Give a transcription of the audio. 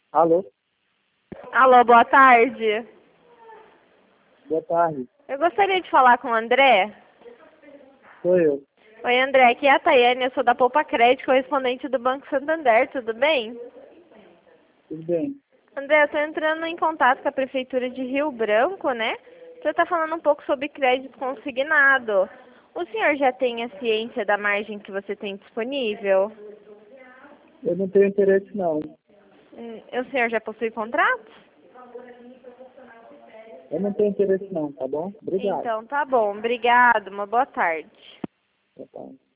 Alô? Alô, boa tarde. Boa tarde. Eu gostaria de falar com o André. Sou eu. Oi, André, aqui é a Tayane, eu sou da Poupa Crédito, correspondente do Banco Santander, tudo bem? Tudo bem? André, eu estou entrando em contato com a Prefeitura de Rio Branco, né? Você está falando um pouco sobre crédito consignado. O senhor já tem a ciência da margem que você tem disponível? Eu não tenho interesse, não. O senhor já possui contratos? Eu não tenho interesse, não, tá bom? Obrigado. Então, tá bom. Obrigado. Uma boa tarde. Boa tarde.